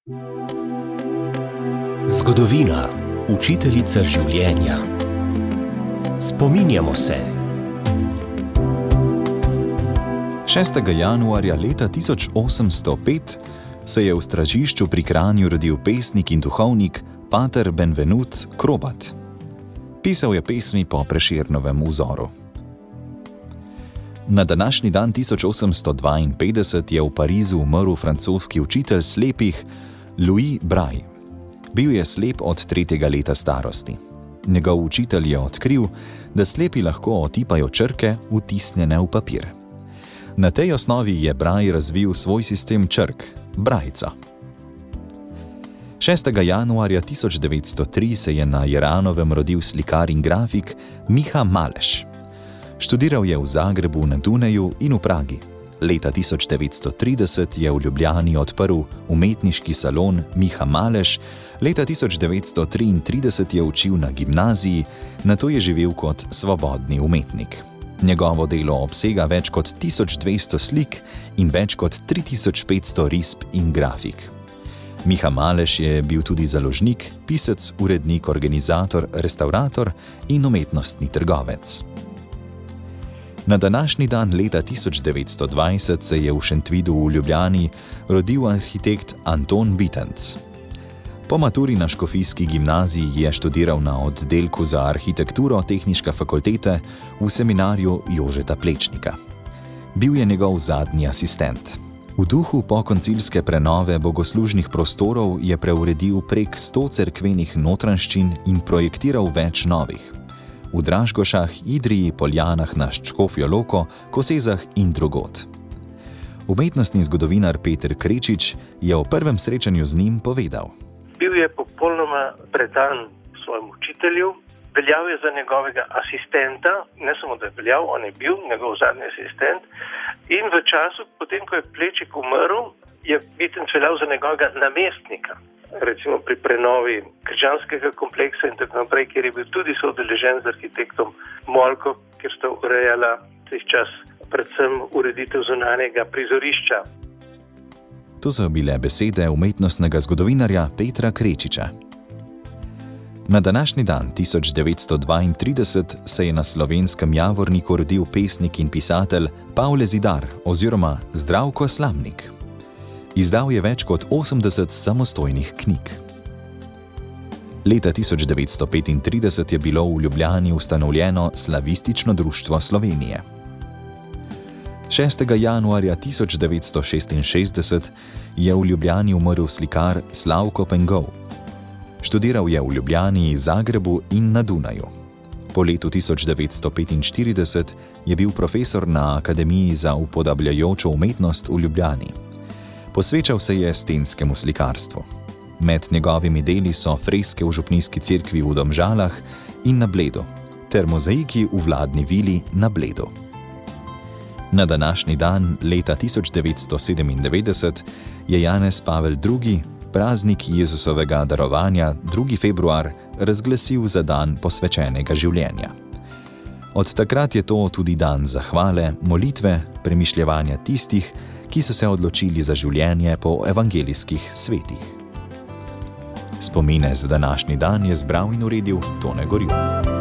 Zgodovina, učiteljica življenja. Spominjamo se. 6. januarja leta 1805 se je v Stražišču pri Kranju rodil pesnik in duhovnik pater Benvenut Krobat. Pisal je pesmi po Prešernovem vzoru. Na današnji dan 1852 je v Parizu umrl francoski učitelj slepih Louis Braille. Bil je slep od 3. leta starosti. Njegov učitelj je odkril, da slepi lahko otipajo črke, vtisnjene v papir. Na tej osnovi je Braille razvil svoj sistem črk, brajca. 6. januarja 1903 se je na Jeranovem rodil slikar in grafik Miha Maleš. Študiral je v Zagrebu, na Dunaju in v Pragi. Leta 1930 je v Ljubljani odprl umetniški salon Miha Maleš, leta 1933 je učil na gimnaziji, nato je živel kot svobodni umetnik. Njegovo delo obsega več kot 1200 slik in več kot 3500 risb in grafik. Miha Maleš je bil tudi založnik, pisec, urednik, organizator, restavrator in umetnostni trgovec. Na današnji dan leta 1920 se je v Šentvidu v Ljubljani rodil arhitekt Anton Bitenc. Po maturi na škofijski gimnaziji je študiral na oddelku za arhitekturo Tehniške fakultete v seminarju Jožeta Plečnika. Bil je njegov zadnji asistent. V duhu pokoncilske prenove bogoslužnih prostorov je preuredil prek 100 cerkvenih notranjščin in projektiral več novih. V Dražgošah, Idriji, Poljanah na Škofjo Loko, Kosezah in drugod. Umetnostni zgodovinar Peter Krečič je o prvem srečanju z njim povedal. Bil je popolnoma predan svojemu učitelju, veljal je za njegovega asistenta, ne samo da je veljal, on je bil njegov zadnji asistent, in v času, potem ko je Plečnik umrl, je Bitenc veljal za njegovega namestnika. Recimo pri prenovi krščanskega kompleksa in tako naprej, kjer je bil tudi soudeležen z arhitektom Molko, kjer sta urejala teh čas predvsem ureditev zunanjega prizorišča. To so bile besede umetnostnega zgodovinarja Petra Krečiča. Na današnji dan 1932 se je na Slovenskem Javorniku rodil pesnik in pisatelj Pavle Zidar oziroma Zdravko Slamnik. Izdal je več kot 80 samostojnih knjig. Leta 1935 je bilo v Ljubljani ustanovljeno Slavistično društvo Slovenije. 6. januarja 1966 je v Ljubljani umrl slikar Slavko Pengov. Študiral je v Ljubljani, Zagrebu in na Dunaju. Po letu 1945 je bil profesor na Akademiji za upodabljajočo umetnost v Ljubljani. Posvečal se je stenskemu slikarstvu. Med njegovimi deli so freske v župnijski cerkvi v Domžalah in na Bledu, ter mozaiki v vladni vili na Bledu. Na današnji dan, leta 1997, je Janez Pavel II. Praznik Jezusovega darovanja 2. februar razglasil za dan posvečenega življenja. Od takrat je to tudi dan zahvale, molitve, premišljevanja tistih, ki so se odločili za življenje po evangelijskih svetih. Spomine za današnji dan je zbral in uredil Tone Gorjup.